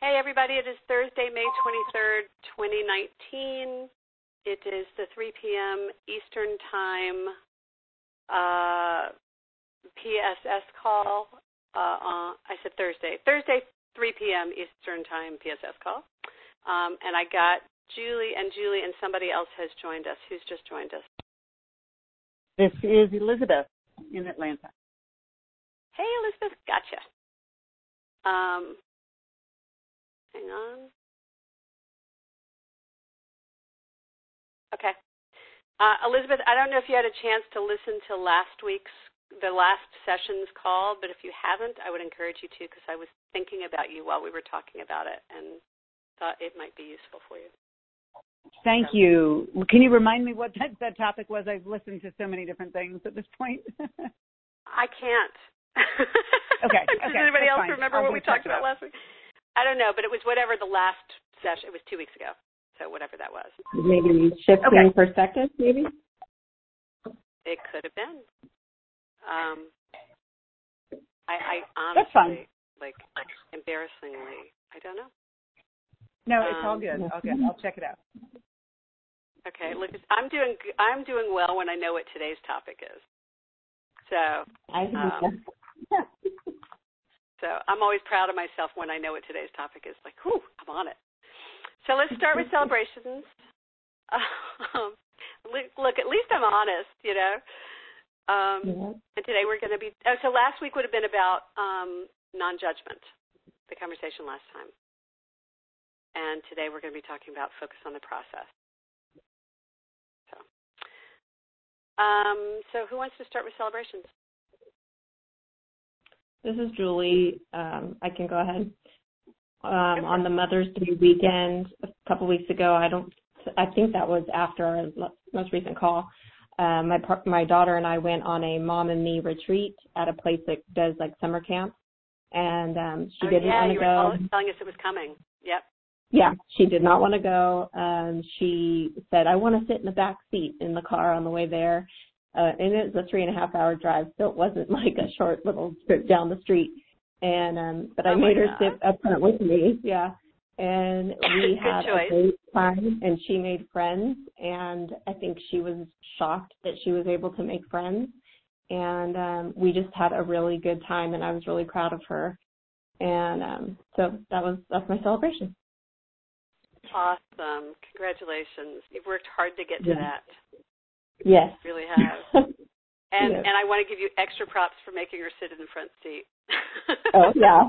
Hey, everybody. It is Thursday, May 23rd, 2019. It is the 3 p.m. Eastern Time PSS call. I said Thursday. Thursday, 3 p.m. Eastern Time PSS call. And I got Julie, and somebody else has joined us. Who's just joined us? This is Elizabeth in Atlanta. Hey, Elizabeth. Gotcha. Hang on. Okay. Elizabeth, I don't know if you had a chance to listen to the last session's call, but if you haven't, I would encourage you to, because I was thinking about you while we were talking about it and thought it might be useful for you. Thank you. Can you remind me what that topic was? I've listened to so many different things at this point. I can't. Okay. Does anybody else fine. remember what we talked about last week? I don't know, but it was whatever the last session. It was 2 weeks ago, so whatever that was. Maybe shifting perspective, maybe? It could have been. I That's fine. honestly, embarrassingly, I don't know. No, it's all good. Okay, I'll check it out. Okay, look, I'm doing well when I know what today's topic is. So, so I'm always proud of myself when I know what today's topic is. Like, whew, I'm on it. So let's start with celebrations. Look, at least I'm honest, you know. And today we're going to be. So last week would have been about non-judgment, the conversation last time. And today we're going to be talking about focus on the process. So who wants to start with celebrations? This is Julie. I can go ahead. On the Mother's Day weekend a couple weeks ago, I think that was after our most recent call. My daughter and I went on a mom and me retreat at a place that does like summer camp, and she didn't want to go. You were telling us it was coming. Yep. Yeah, she did not want to go. She said, I want to sit in the back seat in the car on the way there. And it was a 3.5-hour drive, so it wasn't like a short little trip down the street. And but I made her sit up front with me, yeah. And we had a great time, and she made friends. And I think she was shocked that she was able to make friends. And we just had a really good time, and I was really proud of her. And so that's my celebration. Awesome. Congratulations. You've worked hard to get to that. Yes. You really have. And I want to give you extra props for making her sit in the front seat. Oh, yeah.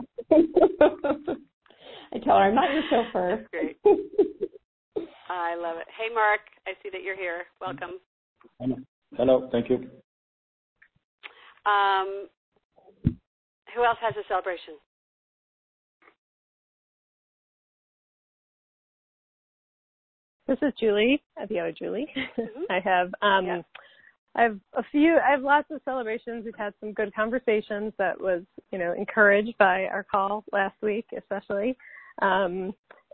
I tell her, I'm not your chauffeur. That's great. I love it. Hey, Mark, I see that you're here. Welcome. Hello. Thank you. Who else has a celebration? This is Julie, the other Julie. Mm-hmm. I have lots of celebrations. We've had some good conversations that was, encouraged by our call last week, especially. My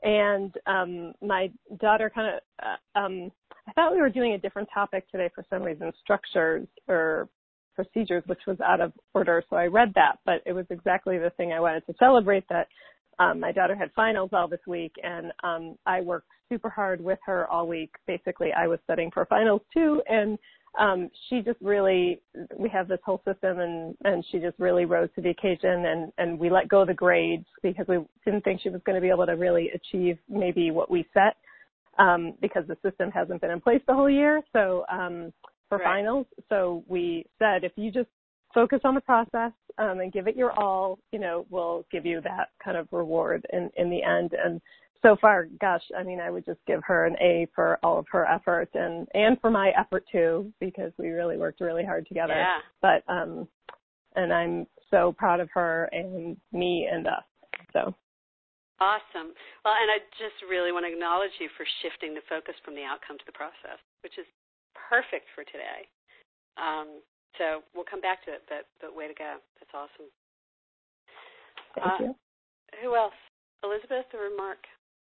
daughter I thought we were doing a different topic today for some reason, structures or procedures, which was out of order. So I read that, but it was exactly the thing I wanted to celebrate, that my daughter had finals all this week, and I worked super hard with her all week. Basically, I was studying for finals too, and she just really, we have this whole system, and she just really rose to the occasion, and we let go of the grades because we didn't think she was going to be able to really achieve maybe what we set, because the system hasn't been in place the whole year. So for finals, so we said, if you just focus on the process and give it your all, we'll give you that kind of reward in the end. And so far, gosh, I would just give her an A for all of her effort and for my effort too, because we really worked really hard together. Yeah. But and I'm so proud of her and me and us. So awesome. Well, and I just really want to acknowledge you for shifting the focus from the outcome to the process, which is perfect for today. So we'll come back to it, but way to go. That's awesome. Thank you. Who else? Elizabeth or Mark?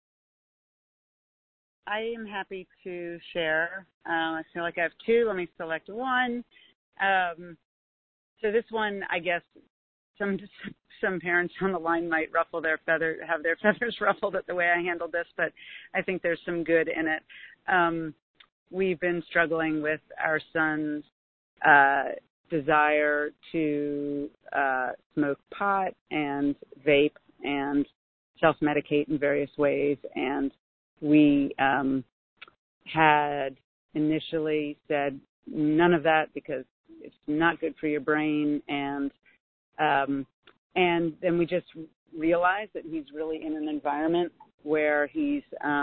I am happy to share. I feel like I have two. Let me select one. So this one, I guess, some parents on the line might have their feathers ruffled at the way I handled this, but I think there's some good in it. We've been struggling with our son's desire to smoke pot and vape and self-medicate in various ways, and we had initially said none of that because it's not good for your brain, and then we just realized that he's really in an environment where he's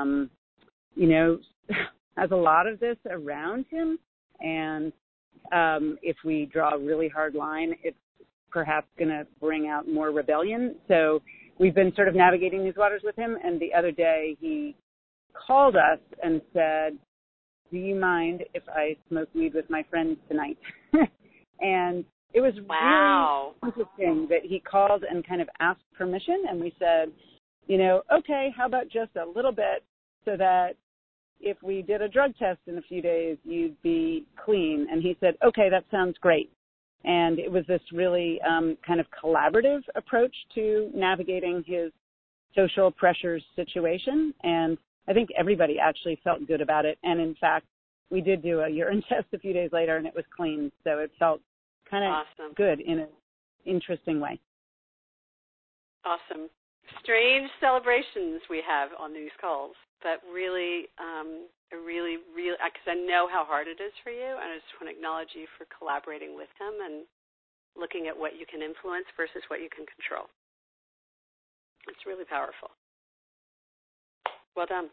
has a lot of this around him, and if we draw a really hard line, it's perhaps going to bring out more rebellion. So we've been sort of navigating these waters with him, and the other day he called us and said, do you mind if I smoke weed with my friends tonight? And it was really interesting that he called and kind of asked permission, and we said, okay, how about just a little bit so that if we did a drug test in a few days, you'd be clean. And he said, okay, that sounds great. And it was this really kind of collaborative approach to navigating his social pressures situation. And I think everybody actually felt good about it. And in fact, we did do a urine test a few days later, and it was clean. So it felt kind of good in an interesting way. Awesome. Strange celebrations we have on these calls, but really, because I know how hard it is for you, and I just want to acknowledge you for collaborating with him and looking at what you can influence versus what you can control. It's really powerful. Well done.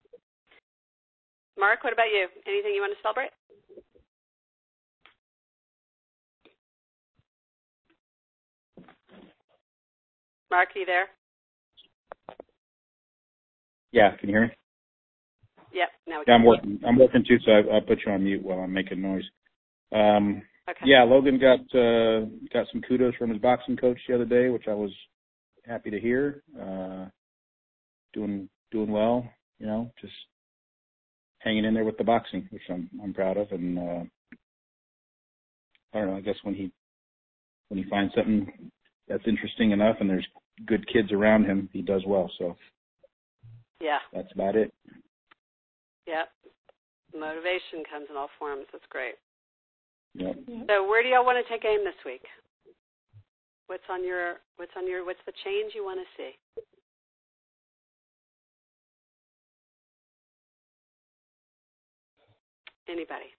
Mark, what about you? Anything you want to celebrate? Mark, are you there? Yeah, can you hear me? Yep. Now we yeah, can. I'm working too, so I put you on mute while I'm making noise. Okay. Yeah, Logan got some kudos from his boxing coach the other day, which I was happy to hear. Doing well, just hanging in there with the boxing, which I'm proud of. And I don't know, I guess when he finds something that's interesting enough and there's good kids around him, he does well. So yeah, that's about it. Yep. Motivation comes in all forms. That's great. Yep. So where do y'all want to take aim this week? What's the change you want to see? Anybody?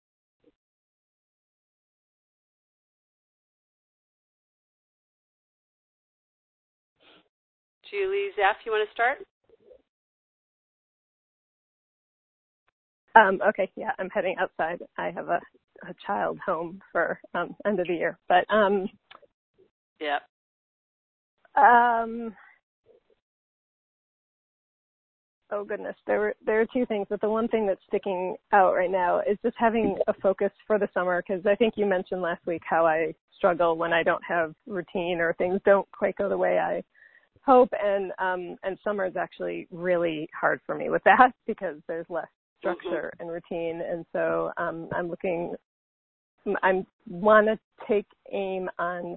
Julie, Zeph, you want to start? Okay, yeah, I'm heading outside. I have a child home for end of the year, but yeah. Oh goodness, there are two things, but the one thing that's sticking out right now is just having a focus for the summer, because I think you mentioned last week how I struggle when I don't have routine or things don't quite go the way I hope, and summer is actually really hard for me with that because there's less structure and routine, and so I want to take aim on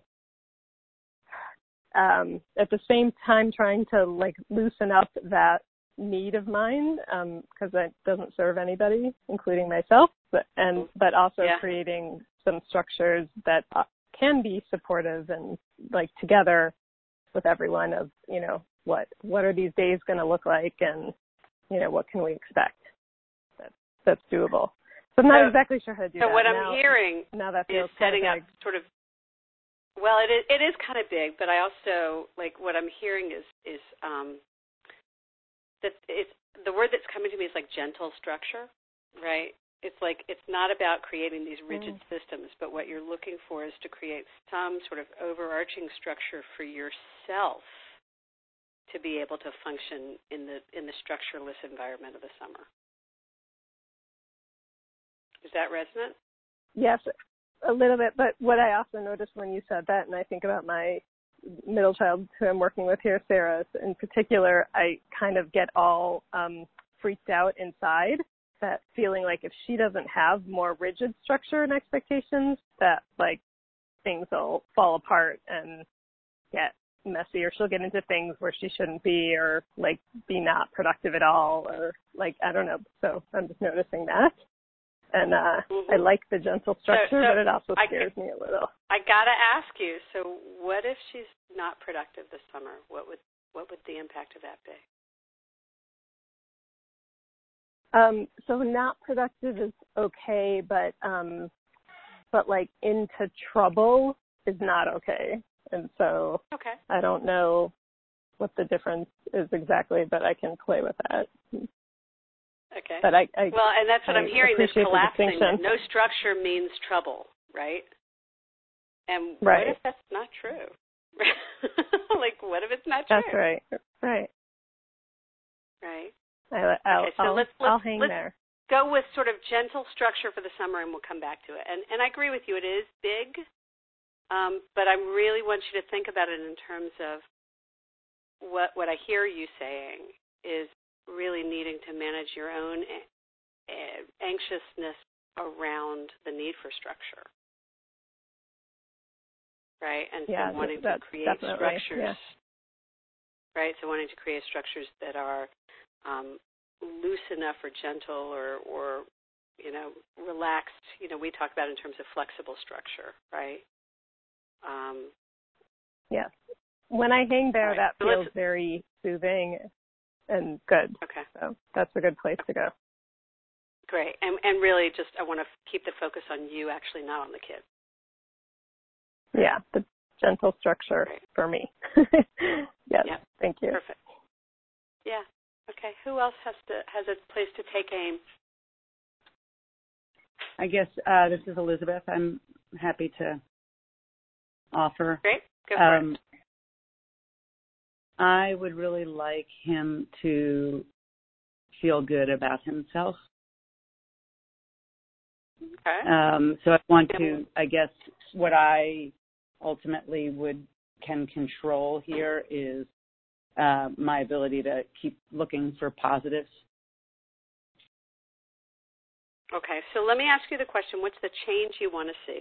at the same time trying to loosen up that need of mine, because that doesn't serve anybody, including myself, but also creating some structures that can be supportive and together with everyone of what are these days going to look like, and what can we expect that's doable. So I'm not exactly sure how to do that. So what I'm hearing is setting up sort of, well, it is kind of big, but I also, what I'm hearing is that the word that's coming to me is gentle structure, right? It's it's not about creating these rigid systems, but what you're looking for is to create some sort of overarching structure for yourself to be able to function in the structureless environment of the summer. Is that resonant? Yes, a little bit. But what I also noticed when you said that, and I think about my middle child who I'm working with here, Sarah, in particular, I kind of get all freaked out inside, that feeling if she doesn't have more rigid structure and expectations, that things will fall apart and get messy, or she'll get into things where she shouldn't be, or like be not productive at all, or like, I don't know. So I'm just noticing that. And I like the gentle structure, but it also scares me a little. I gotta ask you, so what if she's not productive this summer? What would the impact of that be? So not productive is okay, but like into trouble is not okay. And so I don't know what the difference is exactly, but I can play with that. Okay. But well, and that's what I'm hearing, this collapsing, that no structure means trouble, right? And what if that's not true? Like, what if it's not true? That's right. Right. I'll hang there. Go with sort of gentle structure for the summer, and we'll come back to it. And I agree with you. It is big, but I really want you to think about it in terms of what I hear you saying is really needing to manage your own anxiousness around the need for structure, right? And so wanting to create structures, right? So wanting to create structures that are loose enough or gentle or relaxed. We talk about in terms of flexible structure, right? Yes. When I hang there, that feels very soothing and good. Okay. So that's a good place to go. Great. And really just I want to keep the focus on you, actually, not on the kid. Yeah, the gentle structure for me. Yes. Yeah. Thank you. Perfect. Yeah. Okay. Who else has a place to take aim? I guess this is Elizabeth. I'm happy to offer. Great. Go for it. I would really like him to feel good about himself. Okay. So I want to, I guess, what I ultimately can control here is my ability to keep looking for positives. Okay. So let me ask you the question. What's the change you want to see?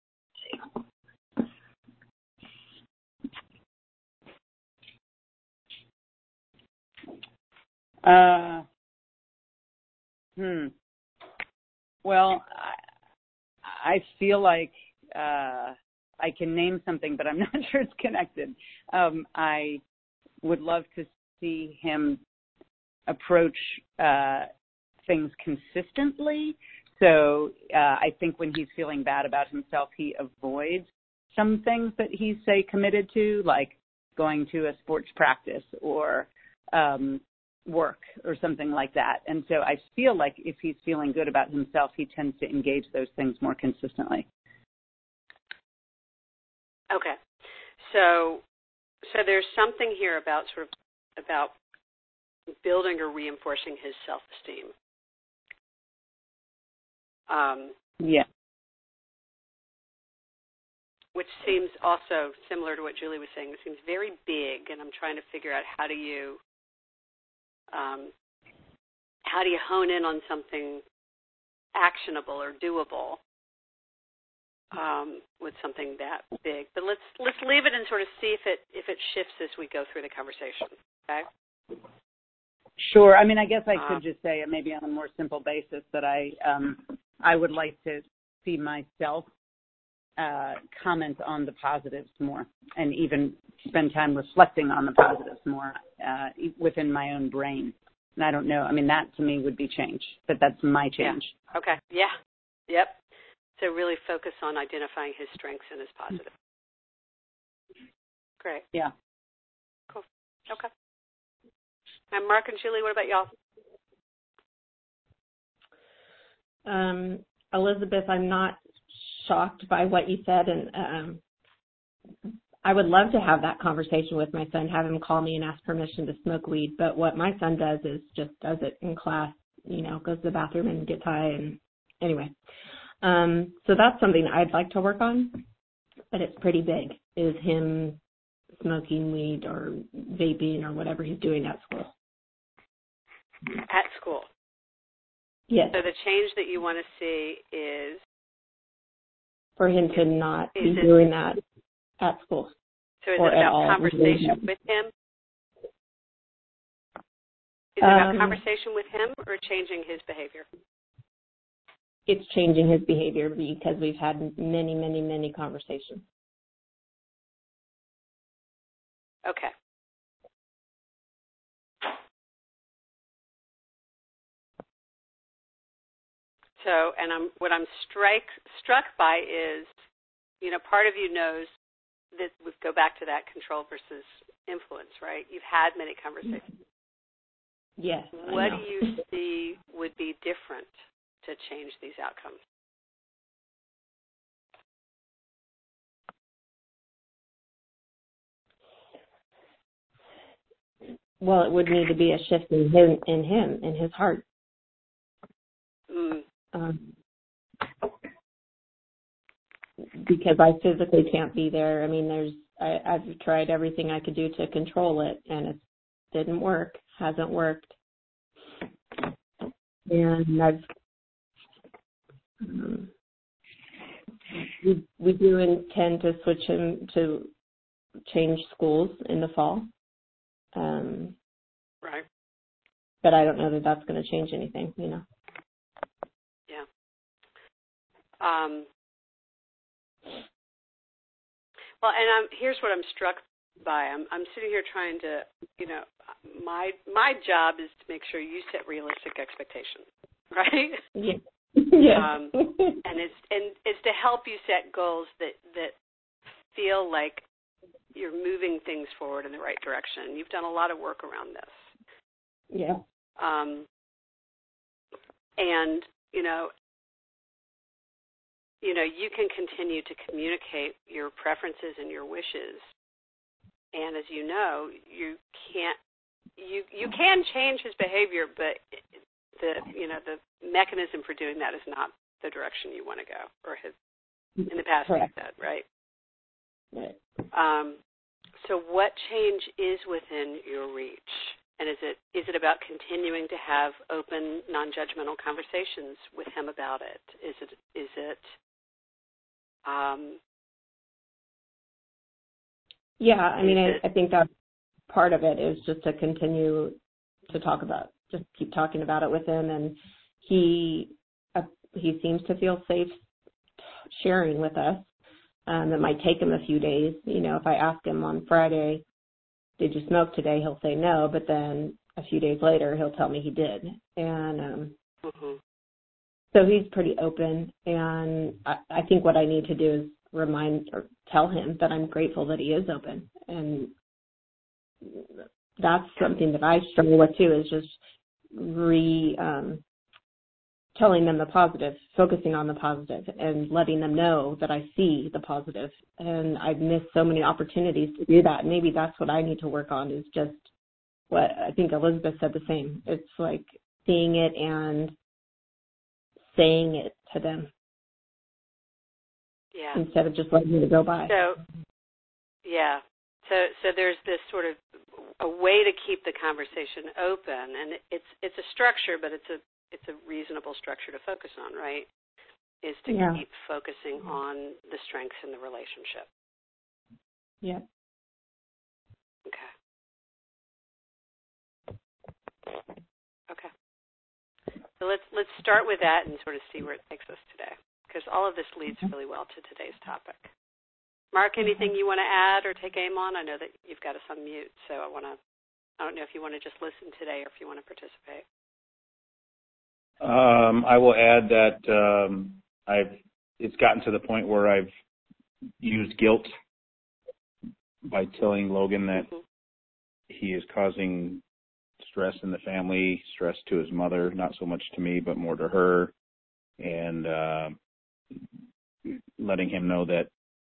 Well, I feel like I can name something, but I'm not sure it's connected. I would love to see him approach things consistently. So I think when he's feeling bad about himself, he avoids some things that he's, say, committed to, like going to a sports practice or work or something like that. And so I feel like if he's feeling good about himself, he tends to engage those things more consistently. Okay. So there's something here about building or reinforcing his self-esteem. Yeah. Which seems also similar to what Julie was saying. It seems very big, and I'm trying to figure out how do you hone in on something actionable or doable with something that big. But let's leave it and sort of see if it shifts as we go through the conversation. Okay. Sure. I mean, I guess I could just say it maybe on a more simple basis that I would like to see myself comment on the positives more and even spend time reflecting on the positives more within my own brain. And I don't know. I mean, that to me would be change, but that's my change. Yeah. Okay. Yeah. Yep. So really focus on identifying his strengths and his positives. Great. Yeah. Cool. Okay. And Mark and Julie, what about y'all? Elizabeth, I'm not shocked by what you said, and I would love to have that conversation with my son, have him call me and ask permission to smoke weed, but what my son does is just does it in class, goes to the bathroom and gets high, and anyway. So that's something I'd like to work on, but it's pretty big, is him smoking weed or vaping or whatever he's doing at school. At school? Yes. So the change that you want to see is? For him to not be doing that at school. So is it about conversation with him? Is it about conversation with him or changing his behavior? It's changing his behavior because we've had many, many, many conversations. Okay. So, and what I'm struck by is, part of you knows that we go back to that control versus influence, right? You've had many conversations. Yes. What do you see would be different to change these outcomes? Well, it would need to be a shift in his heart. Because I physically can't be there. I mean, I've tried everything I could do to control it, and it didn't work. Hasn't worked. And we do intend to switch him to change schools in the fall. Right. But I don't know that that's going to change anything, Yeah. Well, and here's what I'm struck by. I'm sitting here trying to, my job is to make sure you set realistic expectations, right? Yeah. Yeah. And it's to help you set goals that feel like you're moving things forward in the right direction. You've done a lot of work around this. Yeah. And you can continue to communicate your preferences and your wishes. And as you know, you can change his behavior, but the mechanism for doing that is not the direction you want to go, or in the past you said, right? Right. So what change is within your reach? And is it about continuing to have open, non-judgmental conversations with him about it? Is it yeah, I mean, I think that part of it is just to continue to just keep talking about it with him, and he seems to feel safe sharing with us. It might take him a few days. If I ask him on Friday, did you smoke today? He'll say no, but then a few days later, he'll tell me he did. And so he's pretty open, and I think what I need to do is remind or tell him that I'm grateful that he is open. And that's something that I struggle with too, is just telling them the positive, focusing on the positive, and letting them know that I see the positive. And I've missed so many opportunities to do that. Maybe that's what I need to work on, is just what I think Elizabeth said the same. It's like seeing it and saying it to them. Yeah. Instead of just letting it go by. So, yeah. So there's this sort of a way to keep the conversation open, and it's a structure, but it's a reasonable structure to focus on, right? Is to keep focusing on the strengths in the relationship. Yeah. Okay. So let's start with that and sort of see where it takes us today, because all of this leads really well to today's topic. Mark, anything you want to add or take aim on? I know that you've got us on mute, so I don't know if you want to just listen today or if you want to participate. I will add that it's gotten to the point where I've used guilt by telling Logan that he is causing stress in the family, stress to his mother, not so much to me, but more to her, and letting him know that,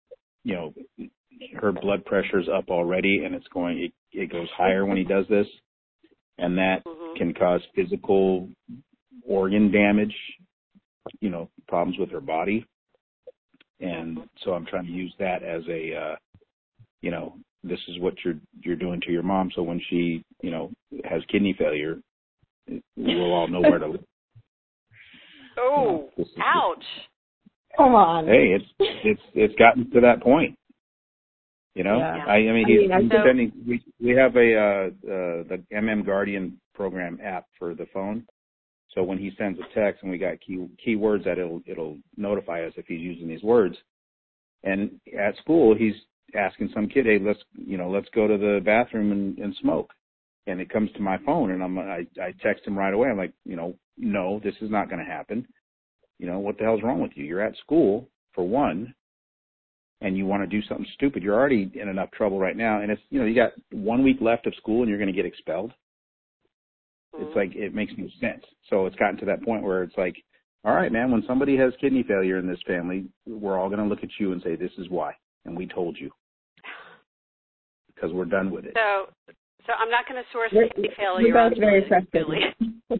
her blood pressure's up already, and it goes higher when he does this, and that can cause physical organ damage, problems with her body. And so I'm trying to use that as a, this is what you're doing to your mom. So when she, has kidney failure, we'll all know where to look. Oh, ouch. Come on. Hey, it's gotten to that point. You know, Yeah. I mean, he's sending. We have the MM Guardian program app for the phone. So when he sends a text and we got keywords that it'll notify us if he's using these words. And at school, he's asking some kid, "Hey, let's go to the bathroom and smoke." And it comes to my phone, and I text him right away. I'm like, no, this is not going to happen. What the hell's wrong with you? You're at school for one, and you want to do something stupid. You're already in enough trouble right now, and it's you got 1 week left of school, and you're going to get expelled. It's like, it makes no sense. So it's gotten to that point where it's like, all right, man, when somebody has kidney failure in this family, we're all going to look at you and say, this is why, and we told you, because we're done with it. So I'm not going to source kidney failure. We're both very frustrated.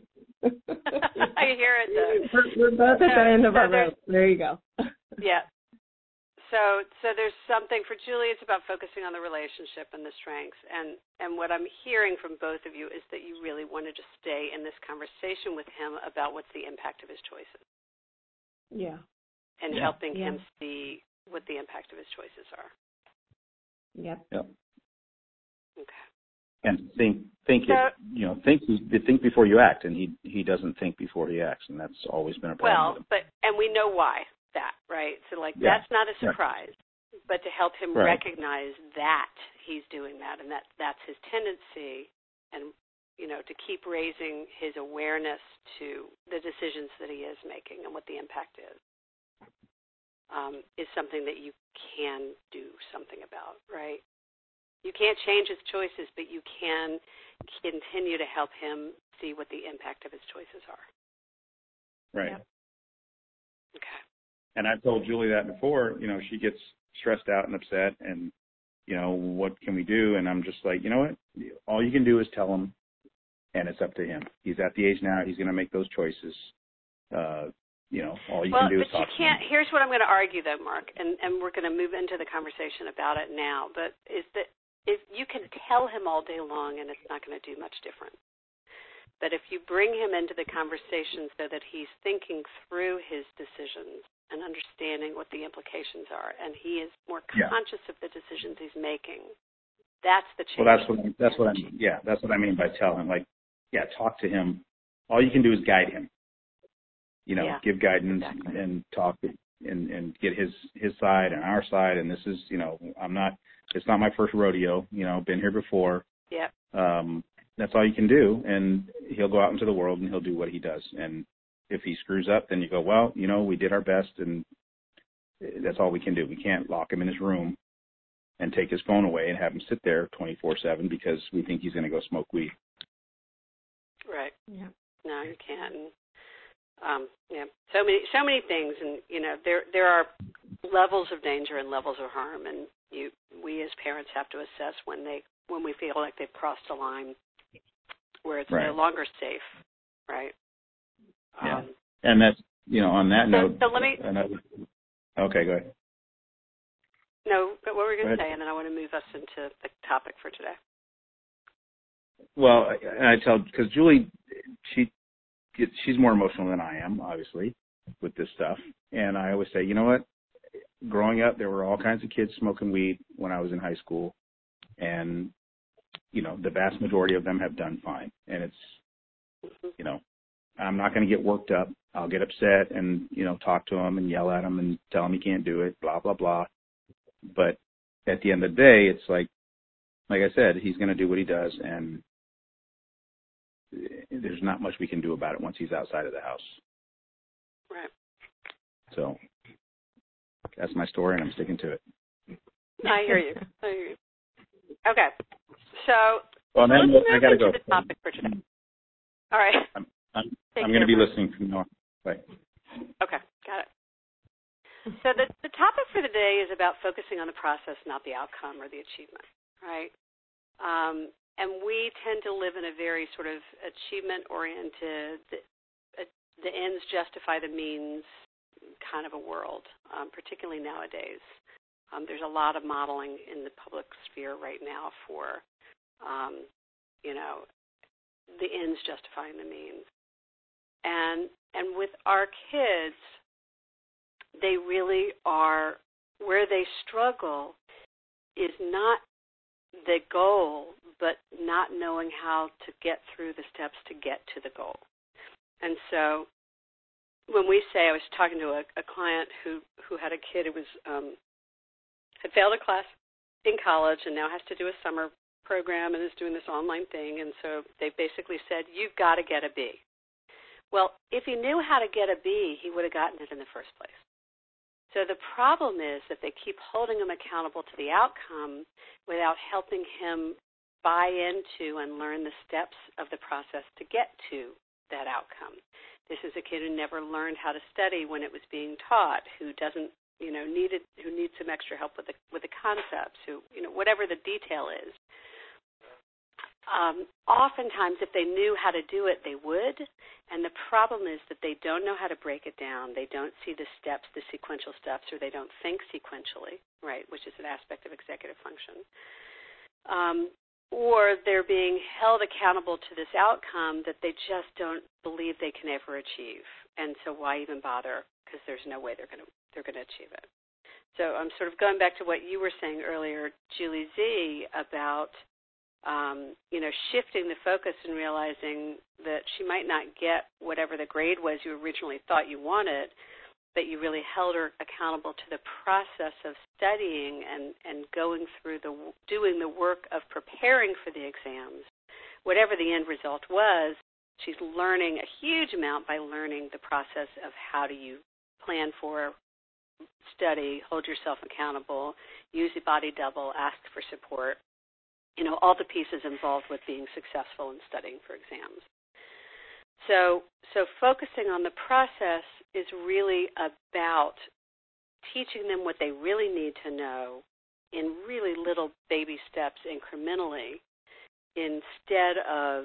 I hear it, though. We're both at the end of our rope. There you go. Yeah. So there's something for Julie. It's about focusing on the relationship and the strengths. And what I'm hearing from both of you is that you really wanted to stay in this conversation with him about what's the impact of his choices. Yeah. And helping him see what the impact of his choices are. Yep. Okay. And think before you act, and he doesn't think before he acts, and that's always been a problem. Well, and we know why. That, right? So, that's not a surprise, but to help him recognize that he's doing that and that's his tendency, and, to keep raising his awareness to the decisions that he is making and what the impact is something that you can do something about, right? You can't change his choices, but you can continue to help him see what the impact of his choices are. Right. Yep. Okay. And I've told Julie that before, she gets stressed out and upset and, what can we do? And I'm just like, you know what? All you can do is tell him, and it's up to him. He's at the age now, he's going to make those choices. All you can do is talk to him. Here's what I'm going to argue, though, Mark, and we're going to move into the conversation about it now, but is that if you can tell him all day long and it's not going to do much different. But if you bring him into the conversation so that he's thinking through his decisions and understanding what the implications are, and he is more conscious of the decisions he's making, that's the change. Well, that's what I mean. Yeah, that's what I mean by tell him. Talk to him. All you can do is guide him. Give guidance and talk and get his side and our side. And this is, it's not my first rodeo. Been here before. Yeah. That's all you can do, and he'll go out into the world and he'll do what he does. And if he screws up, then you go, well, we did our best, and that's all we can do. We can't lock him in his room and take his phone away and have him sit there 24/7 because we think he's going to go smoke weed. Right. Yeah. No, you can't. And, so many things, and there are levels of danger and levels of harm, and we as parents have to assess when we feel like they've crossed a line where it's no longer safe, right? Yeah. And that's, on that note. So let me. Okay, go ahead. No, but what were we going to say, and then I want to move us into the topic for today. Well, because Julie, she's more emotional than I am, obviously, with this stuff. And I always say, you know what? Growing up, there were all kinds of kids smoking weed when I was in high school. And, the vast majority of them have done fine. And it's, I'm not going to get worked up. I'll get upset and, talk to him and yell at him and tell him he can't do it, blah, blah, blah. But at the end of the day, it's like I said, he's going to do what he does. And there's not much we can do about it once he's outside of the house. Right. So that's my story, and I'm sticking to it. I hear you. Okay. So let's move into the topic for today. All right. I'm going to be listening from now on. Bye. Okay. Got it. So the topic for today is about focusing on the process, not the outcome or the achievement, right? And we tend to live in a very sort of achievement-oriented, the ends justify the means kind of a world, particularly nowadays. There's a lot of modeling in the public sphere right now for, the ends justifying the means. And with our kids, they really are, where they struggle is not the goal, but not knowing how to get through the steps to get to the goal. And so when we say, I was talking to a client who had a kid who was had failed a class in college and now has to do a summer program and is doing this online thing, and so they basically said, you've got to get a B. Well, if he knew how to get a B, he would have gotten it in the first place. So the problem is that they keep holding him accountable to the outcome without helping him buy into and learn the steps of the process to get to that outcome. This is a kid who never learned how to study when it was being taught, who doesn't, who needs some extra help with the concepts, who, whatever the detail is. Oftentimes, if they knew how to do it, they would. And the problem is that they don't know how to break it down. They don't see the steps, the sequential steps, or they don't think sequentially, right, which is an aspect of executive function. Or they're being held accountable to this outcome that they just don't believe they can ever achieve. And so why even bother? Because there's no way they're going to achieve it. So I'm sort of going back to what you were saying earlier, Julie Z, about shifting the focus and realizing that she might not get whatever the grade was you originally thought you wanted, but you really held her accountable to the process of studying and going through doing the work of preparing for the exams. Whatever the end result was, she's learning a huge amount by learning the process of how do you plan for, study, hold yourself accountable, use the body double, ask for support, all the pieces involved with being successful in studying for exams. So focusing on the process is really about teaching them what they really need to know in really little baby steps incrementally, instead of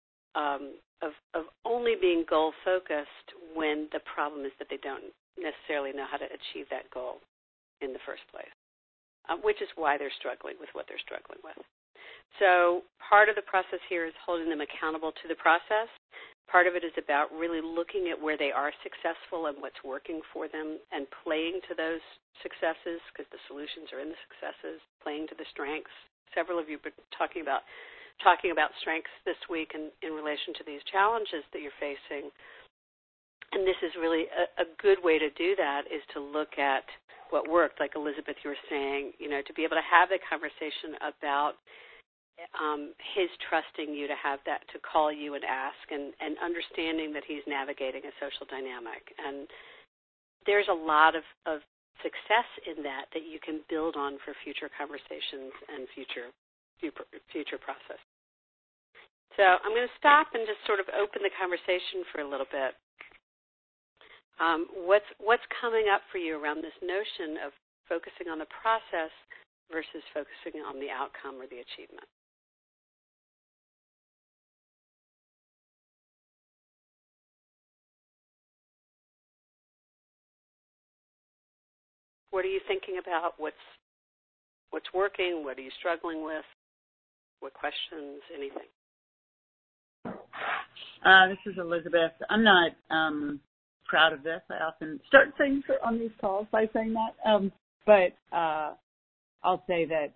only being goal-focused when the problem is that they don't necessarily know how to achieve that goal in the first place, which is why they're struggling with what they're struggling with. So part of the process here is holding them accountable to the process. Part of it is about really looking at where they are successful and what's working for them and playing to those successes, because the solutions are in the successes, playing to the strengths. Several of you have been talking about strengths this week in relation to these challenges that you're facing. And this is really a good way to do that, is to look at what worked, like Elizabeth, you were saying, to be able to have the conversation about his trusting you to have that, to call you and ask, and understanding that he's navigating a social dynamic. And there's a lot of success in that you can build on for future conversations and future process. So I'm going to stop and just sort of open the conversation for a little bit. What's coming up for you around this notion of focusing on the process versus focusing on the outcome or the achievement? What are you thinking about? What's working? What are you struggling with? What questions? Anything? This is Elizabeth. I'm not proud of this. I often start things on these calls by saying that. But I'll say that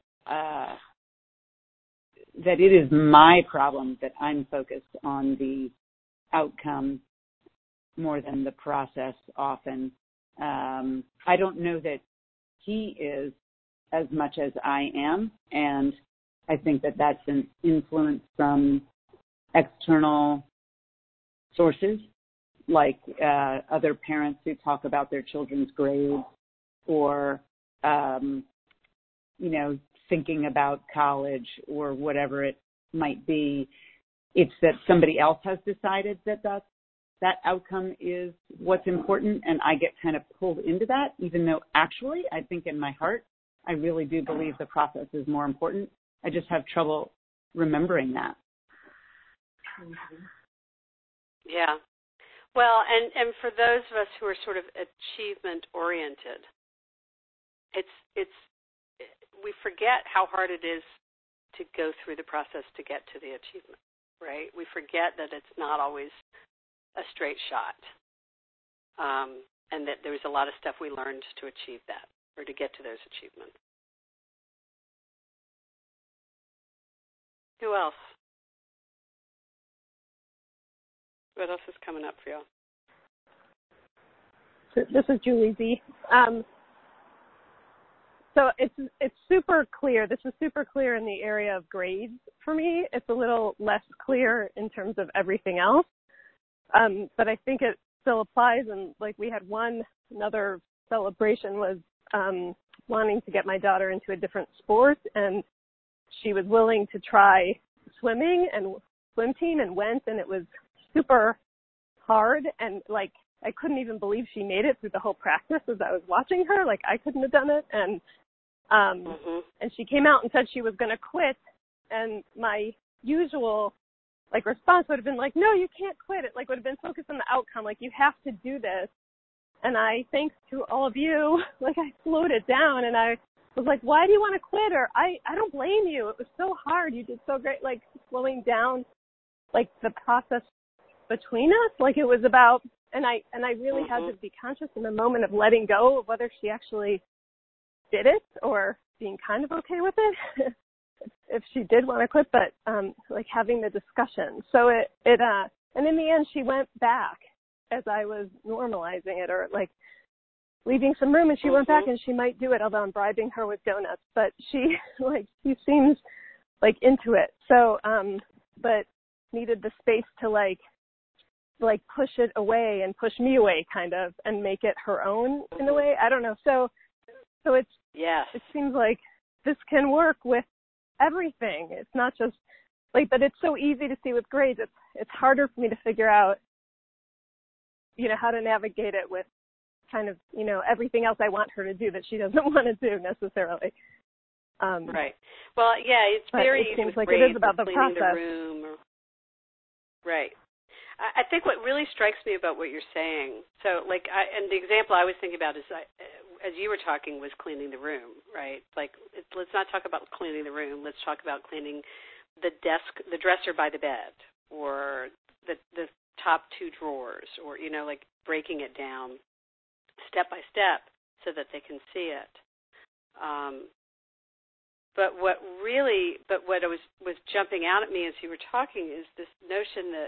that it is my problem that I'm focused on the outcome more than the process often. I don't know that he is as much as I am, and I think that that's an influence from external sources, like other parents who talk about their children's grades, or thinking about college or whatever it might be. It's that somebody else has decided that outcome is what's important, and I get kind of pulled into that, even though actually I think in my heart I really do believe the process is more important. I just have trouble remembering that. Yeah. Well, and for those of us who are sort of achievement oriented, we forget how hard it is to go through the process to get to the achievement, right? We forget that it's not always a straight shot, and that there's a lot of stuff we learned to achieve that, or to get to those achievements. Who else? What else is coming up for you? This is Julie Z. So it's super clear. This is super clear in the area of grades for me. It's a little less clear in terms of everything else. But I think it still applies. And like we had another celebration was wanting to get my daughter into a different sport, and she was willing to try swimming and swim team and went, and it was super hard. And like I couldn't even believe she made it through the whole practice as I was watching her. Like I couldn't have done it. And and she came out and said she was going to quit. And my usual like response would have been like, no, you can't quit. It like would have been focused on the outcome. Like you have to do this. And I, thanks to all of you, like I slowed it down and I was like, why do you want to quit? Or I don't blame you. It was so hard. You did so great. Like slowing down like the process between us. Like it was about, and I really had to be conscious in the moment of letting go of whether she actually did it or being kind of okay with it if she did want to quit, but like having the discussion. So it and in the end she went back as I was normalizing it, or like leaving some room, and she went back and she might do it, although I'm bribing her with donuts, but she seems like into it. So but needed the space to like push it away and push me away kind of and make it her own in a way. I don't know. So it's, yes, it seems like this can work with everything. It's not just like, but it's so easy to see with grades. It's harder for me to figure out, how to navigate it with kind of, everything else I want her to do that she doesn't want to do necessarily. Right. Well, yeah, it's very easy seems with like grades, it is about the cleaning process. the room. Right. I think what really strikes me about what you're saying, so like, and the example I was thinking about is, as you were talking, was cleaning the room, right? Like, let's not talk about cleaning the room. Let's talk about cleaning the dresser by the bed, or the top two drawers, or, like breaking it down step by step so that they can see it. But what was jumping out at me as you were talking is this notion that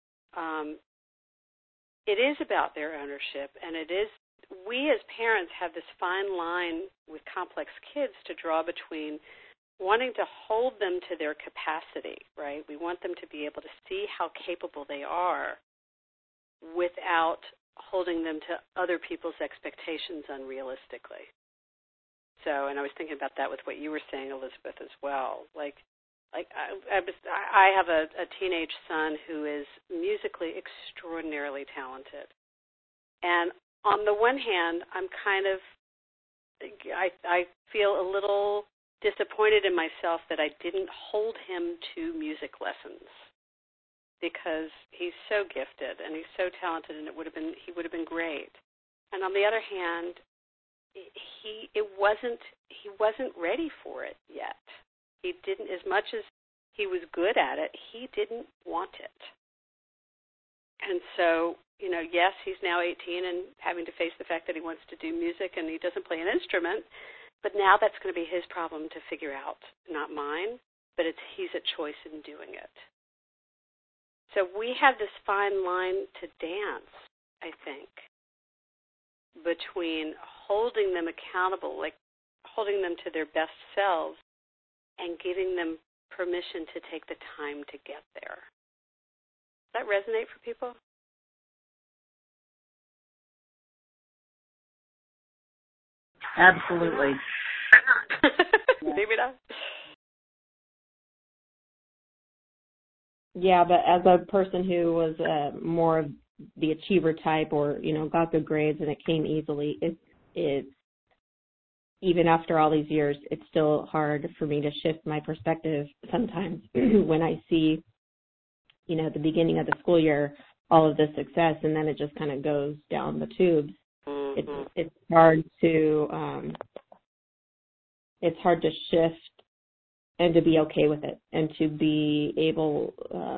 it is about their ownership, and we as parents have this fine line with complex kids to draw between wanting to hold them to their capacity, right? We want them to be able to see how capable they are without holding them to other people's expectations unrealistically. So, and I was thinking about that with what you were saying, Elizabeth, as well. I have a teenage son who is musically extraordinarily talented. And on the one hand, I feel a little disappointed in myself that I didn't hold him to music lessons, because he's so gifted and he's so talented, and he would have been great. And on the other hand, he wasn't ready for it yet. He didn't, as much as he was good at it, he didn't want it. And so, yes, he's now 18 and having to face the fact that he wants to do music and he doesn't play an instrument, but now that's going to be his problem to figure out, not mine, but he's a choice in doing it. So we have this fine line to dance, I think, between holding them accountable, like holding them to their best selves, and giving them permission to take the time to get there. Does that resonate for people? Absolutely. Maybe not. Yeah, but as a person who was more of the achiever type, or got good grades and it came easily, it's even after all these years, it's still hard for me to shift my perspective sometimes when I see, the beginning of the school year, all of this success, and then it just kind of goes down the tubes. Mm-hmm. It's hard to shift and to be okay with it, and to be able,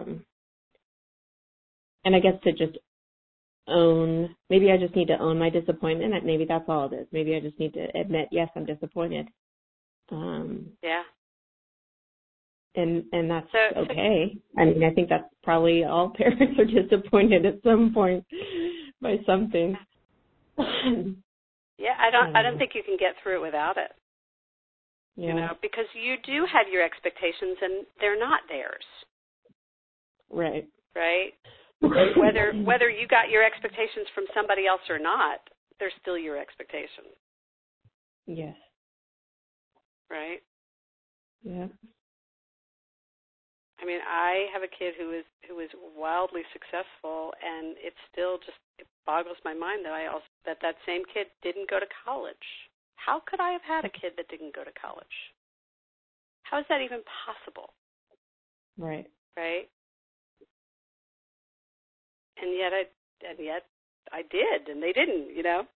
and I guess to just own, maybe I just need to own my disappointment. Maybe that's all it is. Maybe I just need to admit, yes, I'm disappointed. Yeah. And that's okay. I mean, I think that's probably all parents are disappointed at some point by something. Yeah, I don't think you can get through it without it. Yeah. You know, because you do have your expectations and they're not theirs. Right. Right? Whether you got your expectations from somebody else or not, they're still your expectations. Yes. Right? Yeah. I mean, I have a kid who is wildly successful, and it boggles my mind that that same kid didn't go to college. How could I have had a kid that didn't go to college? How is that even possible? Right. Right? And yet I did, and they didn't, you know?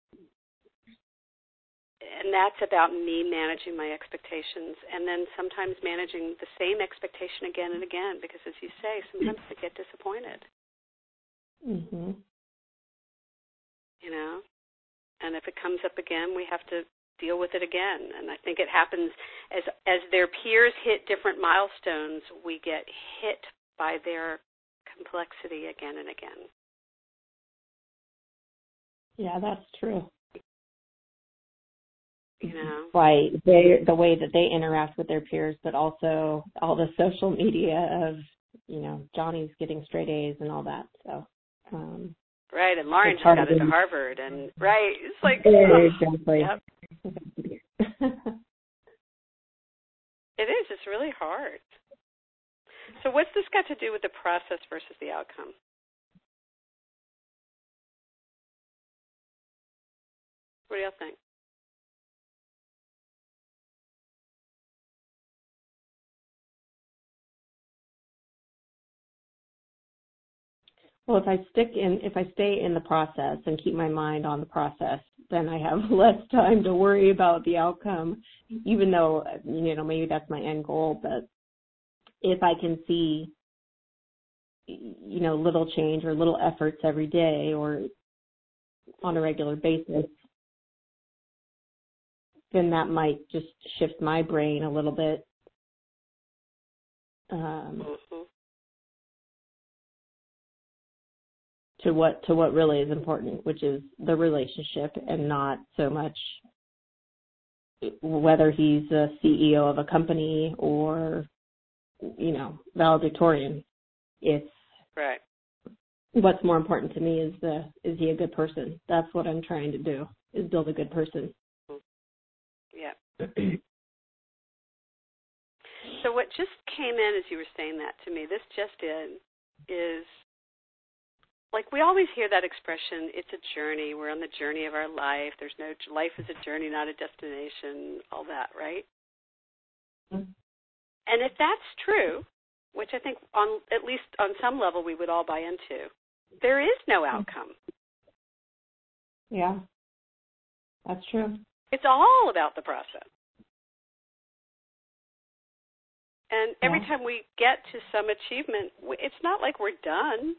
And that's about me managing my expectations and then sometimes managing the same expectation again and again because, as you say, sometimes I get disappointed. Mhm. You know? And if it comes up again, we have to deal with it again. And I think it happens as their peers hit different milestones, we get hit by their complexity again and again. Yeah, that's true. You know, by the way that they interact with their peers, but also all the social media of, you know, Johnny's getting straight A's and all that. So, right. And Lauren just got into Harvard, and right, it's like exactly. Yep. It is. It's really hard. So, what's this got to do with the process versus the outcome? What do y'all think? Well, if I stay in the process and keep my mind on the process, then I have less time to worry about the outcome, even though, you know, maybe that's my end goal. But if I can see, you know, little change or little efforts every day or on a regular basis, then that might just shift my brain a little bit. To what really is important, which is the relationship and not so much whether he's a CEO of a company or, you know, valedictorian. It's right. What's more important to me is he a good person? That's what I'm trying to do, is build a good person. Yeah. So what just came in as you were saying that to me, this just is like we always hear that expression, it's a journey. We're on the journey of our life. Life is a journey, not a destination, all that, right? Mm-hmm. And if that's true, which I think at least on some level we would all buy into, there is no outcome. Yeah, that's true. It's all about the process. And every time we get to some achievement, it's not like we're done.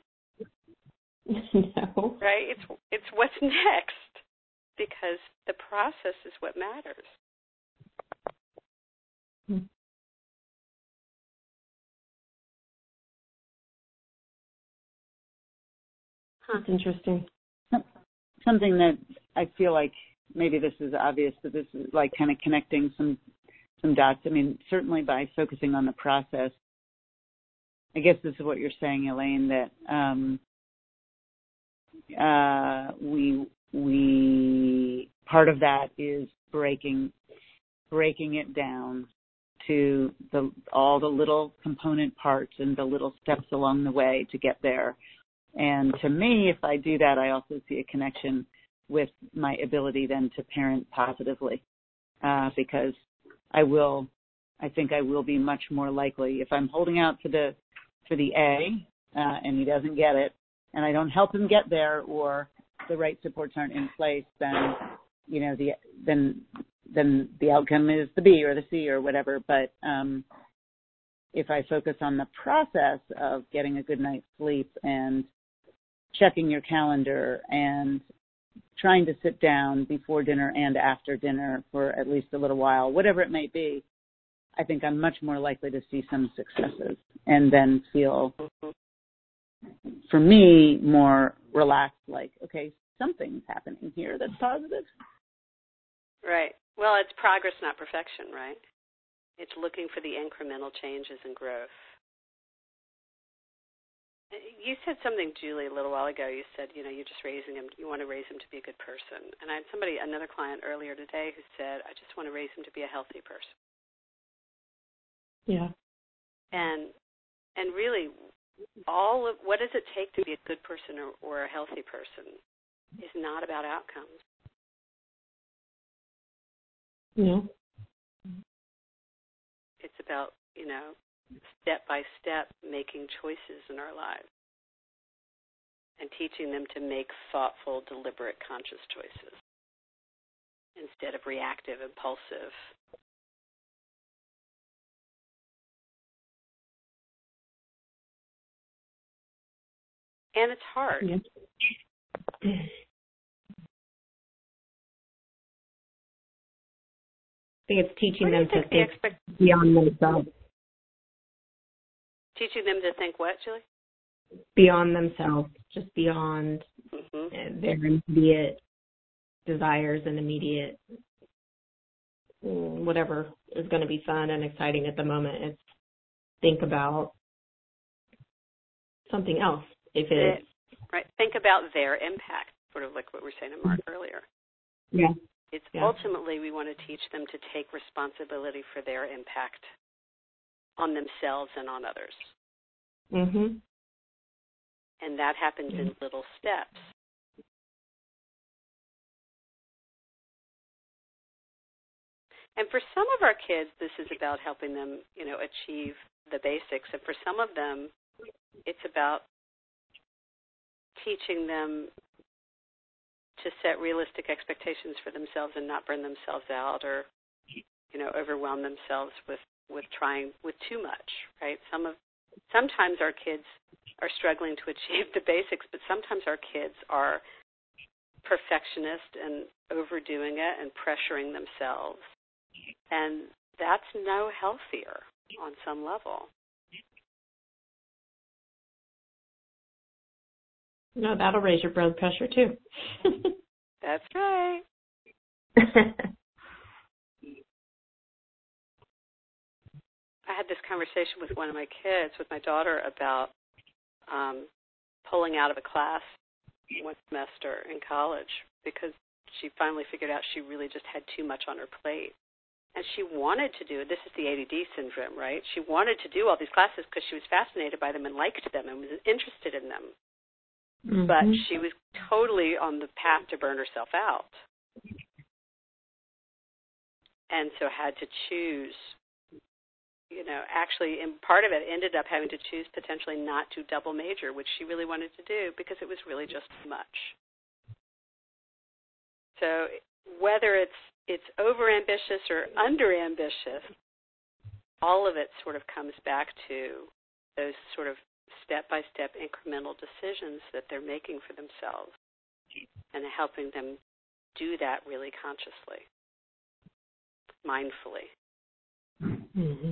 No. Right? It's what's next, because the process is what matters. That's interesting. Something that I feel like maybe this is obvious, but this is like kind of connecting some dots. I mean, certainly by focusing on the process, I guess this is what you're saying, Elaine, that we part of that is breaking it down to all the little component parts and the little steps along the way to get there. And to me, if I do that, I also see a connection with my ability then to parent positively, because I think I will be much more likely, if I'm holding out for the A and he doesn't get it, and I don't help him get there, or the right supports aren't in place, then, you know, then the outcome is the B or the C or whatever. But if I focus on the process of getting a good night's sleep and checking your calendar and trying to sit down before dinner and after dinner for at least a little while, whatever it may be, I think I'm much more likely to see some successes and then feel, for me, more relaxed, like, okay, something's happening here that's positive. Right. Well, it's progress, not perfection, right? It's looking for the incremental changes and growth. You said something, Julie, a little while ago. You said, you're just raising him. You want to raise him to be a good person. And I had another client earlier today who said, I just want to raise him to be a healthy person. Yeah. And really, all of what does it take to be a good person or a healthy person is not about outcomes. Yeah. It's about, step by step making choices in our lives and teaching them to make thoughtful, deliberate, conscious choices instead of reactive, impulsive. And it's hard. Yeah. I think it's teaching them to think beyond themselves. Teaching them to think what, Julie? Beyond themselves, just beyond their immediate desires and immediate whatever is going to be fun and exciting at the moment. It's think about something else. Right. Think about their impact, sort of like what we were saying to Mark earlier. Yeah. It's ultimately we want to teach them to take responsibility for their impact on themselves and on others. Mhm. And that happens in little steps. And for some of our kids, this is about helping them, achieve the basics. And for some of them, it's about teaching them to set realistic expectations for themselves and not burn themselves out or, overwhelm themselves with trying with too much, right? Sometimes our kids are struggling to achieve the basics, but sometimes our kids are perfectionist and overdoing it and pressuring themselves. And that's no healthier on some level. No, that'll raise your blood pressure too. That's right. I had this conversation with one of my kids, with my daughter, about pulling out of a class one semester in college because she finally figured out she really just had too much on her plate. And she wanted to do it. This is the ADD syndrome, right? She wanted to do all these classes because she was fascinated by them and liked them and was interested in them. Mm-hmm. But she was totally on the path to burn herself out. And so had to choose, actually, and part of it ended up having to choose potentially not to double major, which she really wanted to do because it was really just too much. So whether it's over-ambitious or under-ambitious, all of it sort of comes back to those sort of step-by-step incremental decisions that they're making for themselves and helping them do that really consciously, mindfully. Mm-hmm.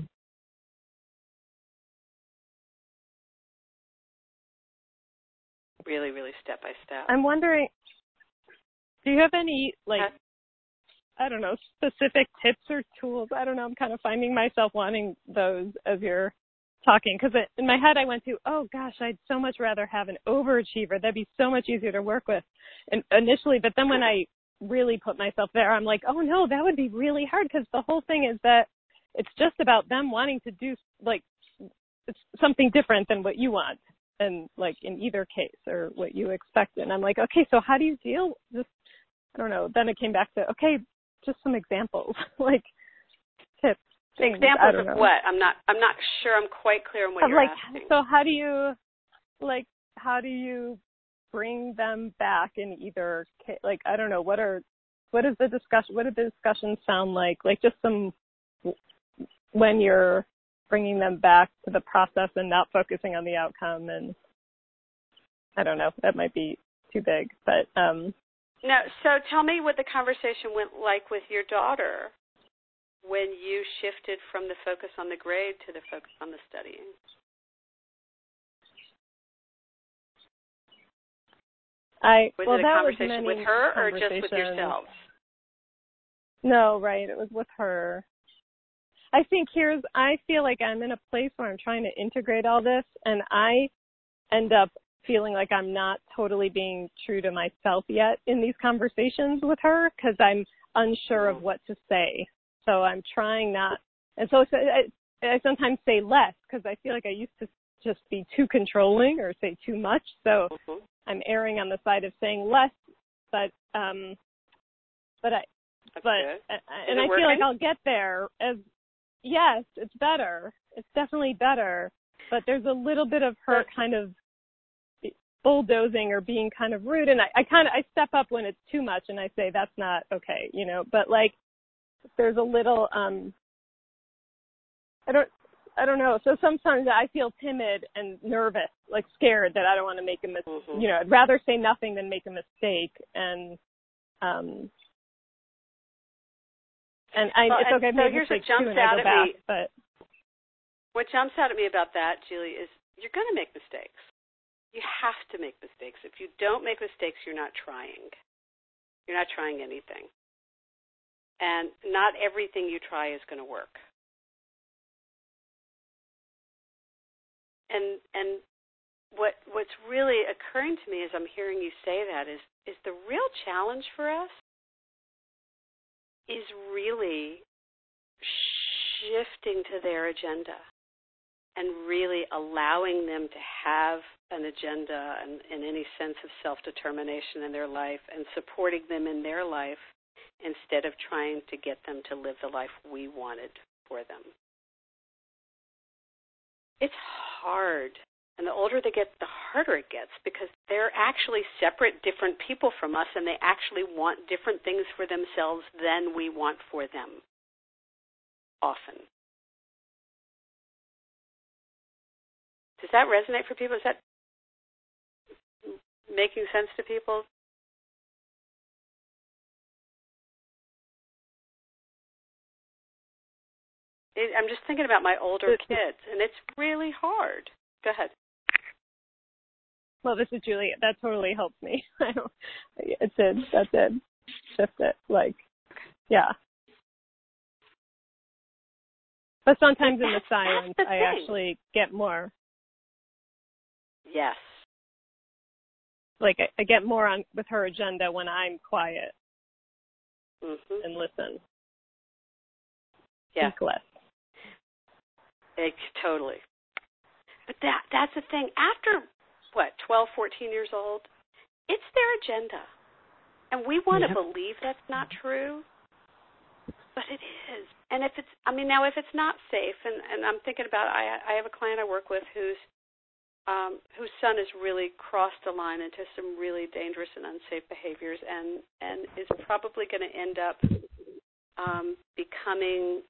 Really, really step-by-step. I'm wondering, do you have any, I don't know, specific tips or tools? I don't know. I'm kind of finding myself wanting those as you're talking because in my head I went to, oh gosh, I'd so much rather have an overachiever. That'd be so much easier to work with initially. But then when I really put myself there, I'm like, oh no, that would be really hard because the whole thing is that it's just about them wanting to do it's something different than what you want, and in either case or what you expect. And I'm like, okay, so how do you deal with this? I don't know. Then it came back to, okay, just some examples, tips. Things. Examples of what? I'm not sure I'm quite clear on what you're asking. So how do you bring them back in either case? I don't know, what did the discussion sound like? Just some, when you're bringing them back to the process and not focusing on the outcome, and I don't know, that might be too big, but no, so tell me what the conversation went like with your daughter. when you shifted from the focus on the grade to the focus on the studying? Was it a conversation with her or just with yourselves? No, right. It was with her. I think I feel like I'm in a place where I'm trying to integrate all this, and I end up feeling like I'm not totally being true to myself yet in these conversations with her because I'm unsure of what to say. So I'm trying not, and so I sometimes say less because I feel like I used to just be too controlling or say too much. So I'm erring on the side of saying less, but I feel like I'll get there. Yes, it's better. It's definitely better. But there's a little bit of her kind of bulldozing or being kind of rude, and I step up when it's too much, and I say that's not okay, But like, there's a little I don't know. So sometimes I feel timid and nervous, like scared that I don't want to make a mistake. I'd rather say nothing than make a mistake, and it's okay. So here's what jumps out at me. But what jumps out at me about that, Julie, is you're going to make mistakes. You have to make mistakes. If you don't make mistakes, you're not trying. You're not trying anything. And not everything you try is going to work. And what's really occurring to me as I'm hearing you say that is the real challenge for us is really shifting to their agenda and really allowing them to have an agenda and any sense of self-determination in their life and supporting them in their life instead of trying to get them to live the life we wanted for them. It's hard. And the older they get, the harder it gets because they're actually separate, different people from us, and they actually want different things for themselves than we want for them, often. Does that resonate for people? Is that making sense to people? I'm just thinking about my older kids, and it's really hard. Go ahead. Well, this is Julie. That totally helps me. It did. That did shift it. Like, yeah. But sometimes in the silence, I actually get more. Yes. Like, I get more on with her agenda when I'm quiet and listen. Yeah. Think less. Totally. But that's the thing. After, 12, 14 years old, it's their agenda. And we want to believe that's not true, but it is. And if it's not safe, and I'm thinking about, I have a client I work with whose son has really crossed the line into some really dangerous and unsafe behaviors and is probably going to end up becoming,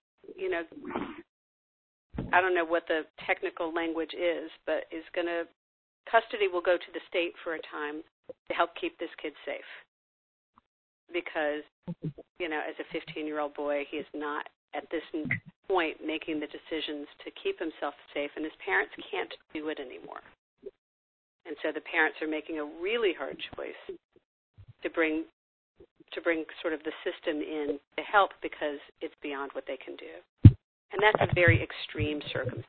I don't know what the technical language is, but custody will go to the state for a time to help keep this kid safe. Because, as a 15-year-old boy, he is not at this point making the decisions to keep himself safe, and his parents can't do it anymore. And so the parents are making a really hard choice to bring sort of the system in to help because it's beyond what they can do. And that's a very extreme circumstance.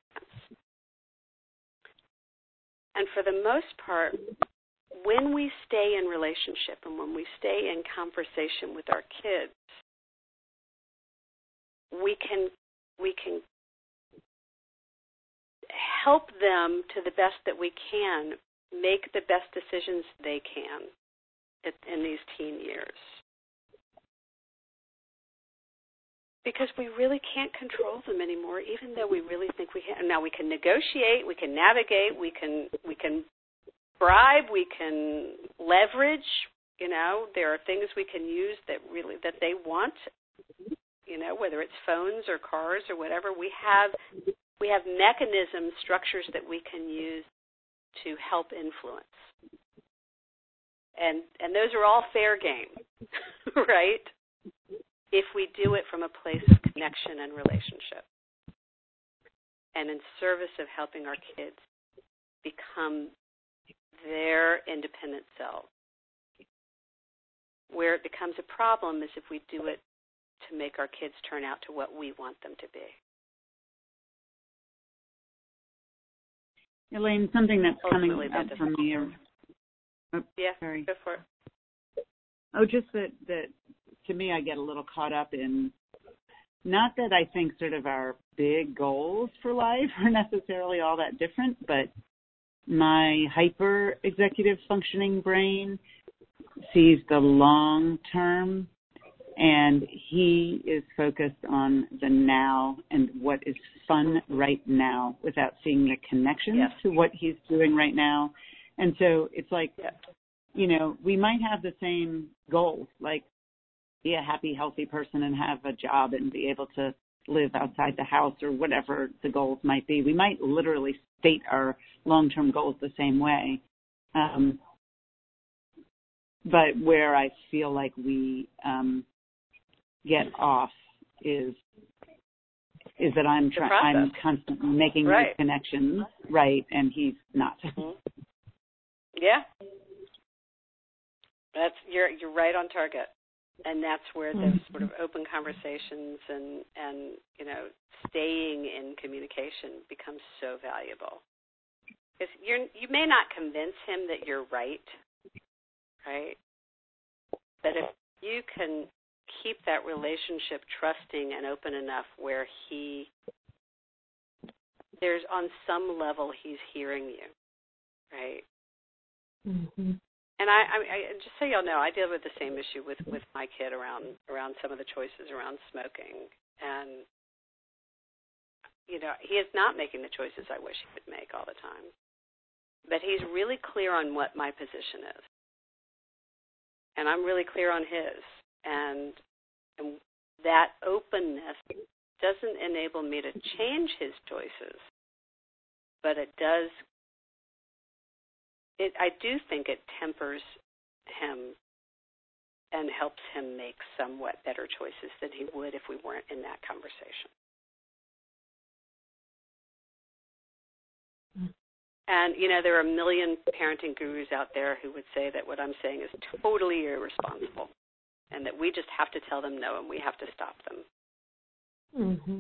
And for the most part, when we stay in relationship and when we stay in conversation with our kids, we can help them to the best that we can make the best decisions they can in these teen years. Because we really can't control them anymore, even though we really think we can. Now we can negotiate, we can navigate, we can bribe, we can leverage. There are things we can use that they want. Whether it's phones or cars or whatever, we have mechanisms, structures that we can use to help influence. And those are all fair game, right? if we do it from a place of connection and relationship and in service of helping our kids become their independent selves. Where it becomes a problem is if we do it to make our kids turn out to what we want them to be. Elaine, something that's coming up for me. Sorry. Go for it. Oh, just that to me, I get a little caught up in, not that I think sort of our big goals for life are necessarily all that different, but my hyper executive functioning brain sees the long term, and he is focused on the now and what is fun right now without seeing the connection to what he's doing right now. And so it's like, you know, we might have the same goals, like be a happy, healthy person and have a job and be able to live outside the house or whatever the goals might be. We might literally state our long-term goals the same way. But where I feel like we get off is that I'm constantly making these connections, right, and he's not. Mm-hmm. Yeah, you're right on target, and that's where those sort of open conversations and you know, staying in communication becomes so valuable. Because you may not convince him that you're right, but if you can keep that relationship trusting and open enough where there's on some level he's hearing you, right? Mm-hmm. And I just so y'all know, I deal with the same issue with my kid around some of the choices around smoking, and you know, he is not making the choices I wish he would make all the time, but he's really clear on what my position is, and I'm really clear on his, and that openness doesn't enable me to change his choices, but it does. I do think it tempers him and helps him make somewhat better choices than he would if we weren't in that conversation. And, you know, there are a million parenting gurus out there who would say that what I'm saying is totally irresponsible and that we just have to tell them no and we have to stop them. Mm-hmm.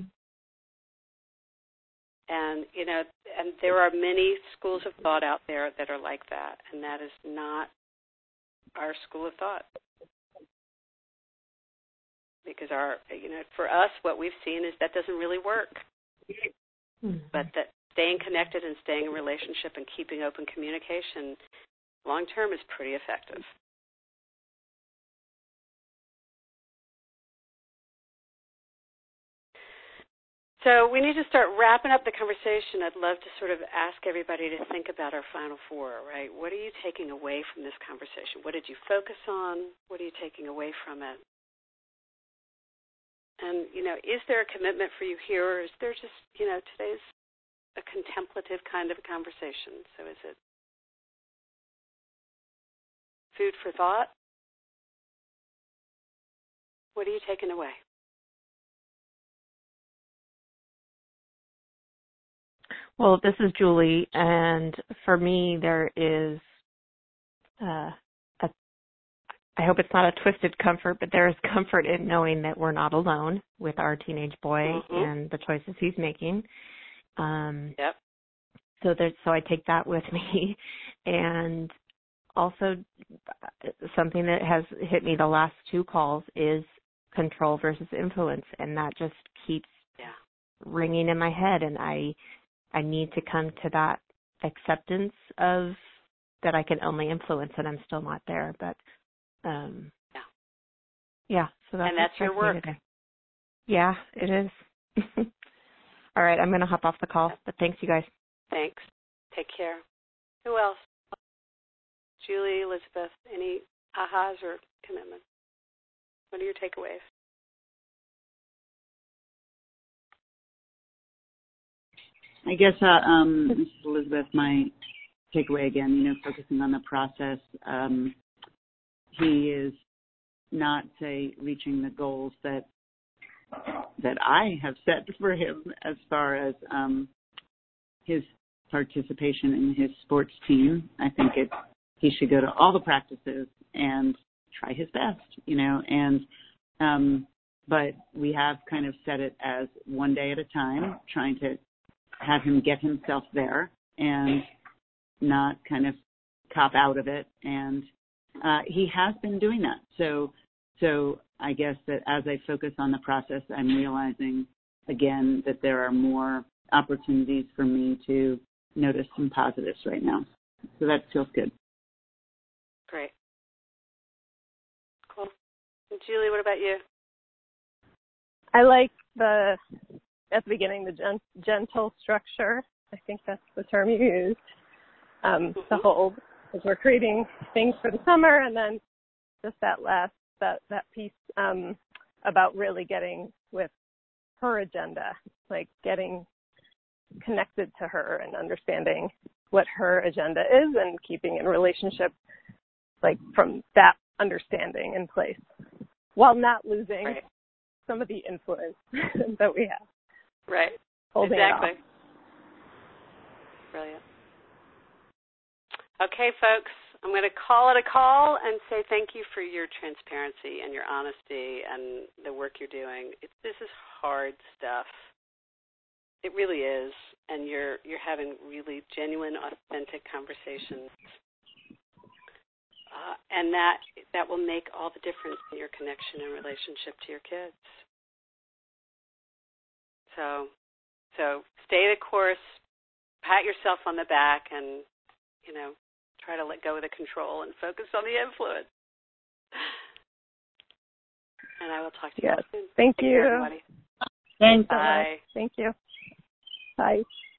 And, you know, and there are many schools of thought out there that are like that, and that is not our school of thought. Because for us, what we've seen is that doesn't really work. Mm-hmm. But that staying connected and staying in relationship and keeping open communication long term is pretty effective. So we need to start wrapping up the conversation. I'd love to sort of ask everybody to think about our final four, right? What are you taking away from this conversation? What did you focus on? What are you taking away from it? And, you know, is there a commitment for you here, or is there just, you know, today's a contemplative kind of a conversation? So is it food for thought? What are you taking away? Well, this is Julie, and for me, there is I hope it's not a twisted comfort, but there is comfort in knowing that we're not alone with our teenage boy and the choices he's making. Yep. So I take that with me, and also something that has hit me the last two calls is control versus influence, and that just keeps ringing in my head, and I need to come to that acceptance of that I can only influence and I'm still not there. But so that's your work. Today. Yeah, it is. All right, I'm going to hop off the call, but thanks, you guys. Thanks. Take care. Who else? Julie, Elizabeth, any ahas or commitments? What are your takeaways? I guess, this is Elizabeth, my takeaway again, you know, focusing on the process. He is not, say, reaching the goals that I have set for him as far as his participation in his sports team. I think he should go to all the practices and try his best, and but we have kind of set it as one day at a time, trying to have him get himself there and not kind of cop out of it. And he has been doing that. So I guess that as I focus on the process, I'm realizing again that there are more opportunities for me to notice some positives right now. So that feels good. Great. Cool. And Julie, what about you? I like at the beginning, the gentle structure. I think that's the term you used, to hold, because we're creating things for the summer, and then just that piece about really getting with her agenda, like getting connected to her and understanding what her agenda is and keeping in relationship, like from that understanding in place, while not losing some of the influence that we have. Right. Holding exactly. It off. Brilliant. Okay, folks, I'm going to call it a call and say thank you for your transparency and your honesty and the work you're doing. This is hard stuff. It really is, and you're having really genuine, authentic conversations, and that will make all the difference in your connection and relationship to your kids. So stay the course, pat yourself on the back, and try to let go of the control and focus on the influence. And I will talk to you soon. Thank Take you. care, everybody. Thanks. Bye. Thank you. Bye.